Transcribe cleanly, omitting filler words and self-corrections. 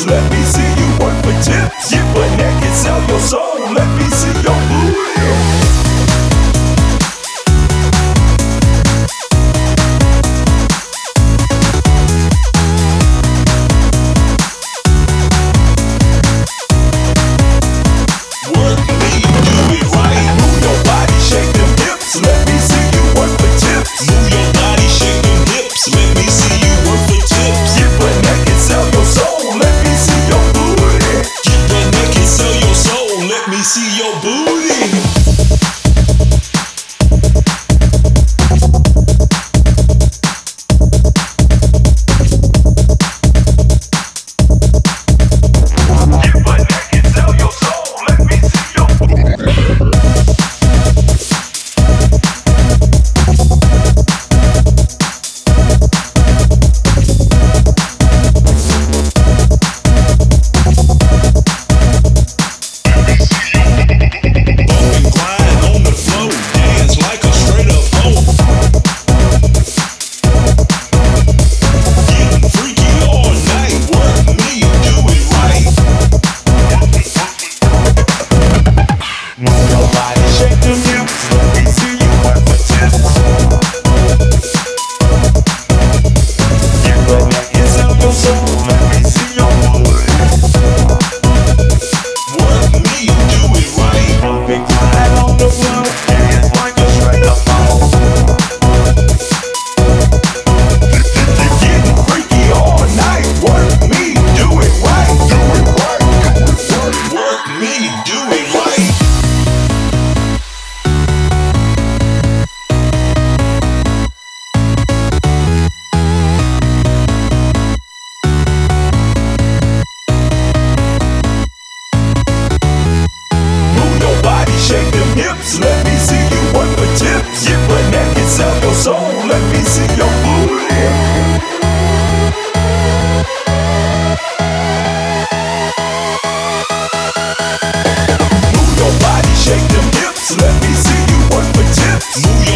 hips. Let me see you work for tips. Get butt naked, sell your soul. Let me see your booty. See your booty. Shake them hips, let me see you work for tips. Get butt naked, sell your soul, let me see your booty. Move your body, shake them hips, let me see you work for tips. Move your